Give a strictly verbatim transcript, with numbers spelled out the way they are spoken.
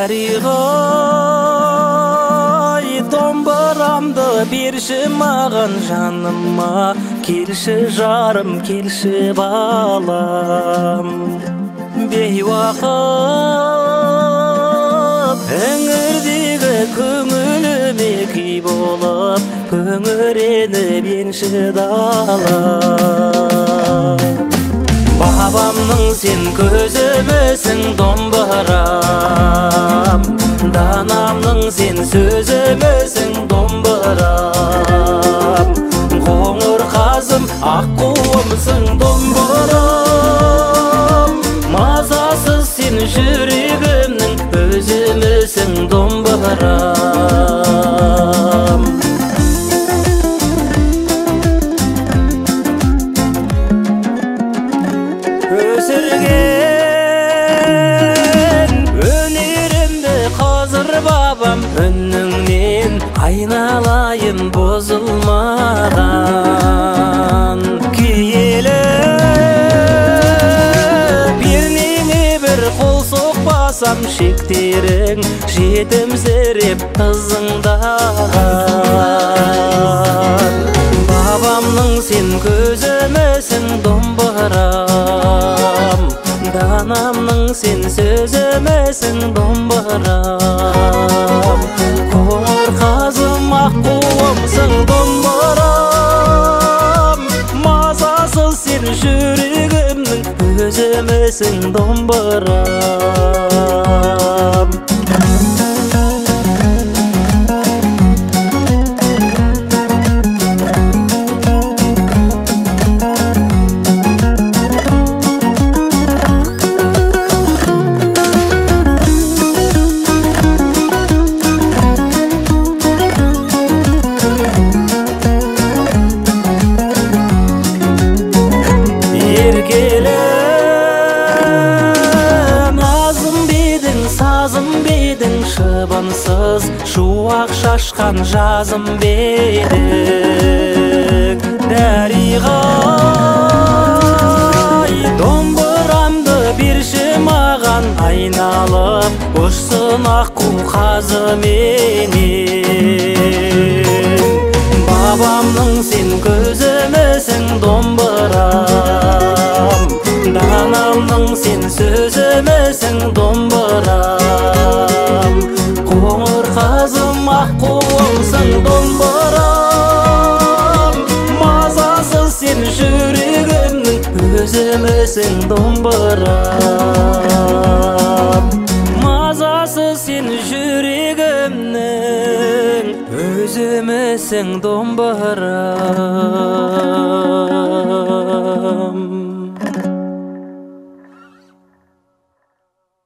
Дәріғай домбырамды берші маған жаныма, келші жарым, келші балам. Бейуақыт іңірдегі көңіліме күй болып, көңіреніп енші далам. Бабамның сен көзімісің домбырам, данамның сен сөзімісің домбырам. Қоңыр қазым аққуымсың домбырам, мазасыз сен жүрегімнің өзімісің домбырам. Өсірген өнерімді қазір бабам, үніңнен айналайын бұзылмаған. Киелі пернеңе бір қол соқпасам, шектерің жетімсіреп ызыңдаған. Бабамның сен көзімісің домбырам, данамның сен сөзімісің домбырам. Қоңыр қазым аққуымсың домбырам, мазасыз сен жүрегімнің өзімісің домбырам. Еркелі назым бедің, сазым бедің, шыбынсыз шуақ шашқан жазым бедің. Дәріғай домбырамды берші маған, айналып ұшсын аққу қазыменен. Бабамның сен көзімісің домбырам, данамның сен сөзімісің домбырам. Қоңыр қазым аққуымсың домбырам, мазасыз сен жүрегімнің өзімісің домбырам. Мазасыз сен жүрегімнің өзімісің домбырам.